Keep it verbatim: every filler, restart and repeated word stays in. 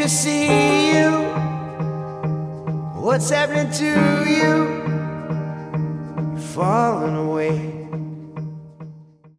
see you. What's happening to you? You're falling away.